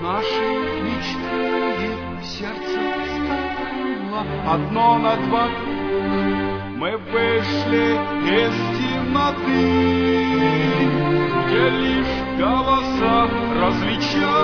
нашей мечты в сердце стало одно на двоих. Мы вышли из темноты, где лишь голоса различают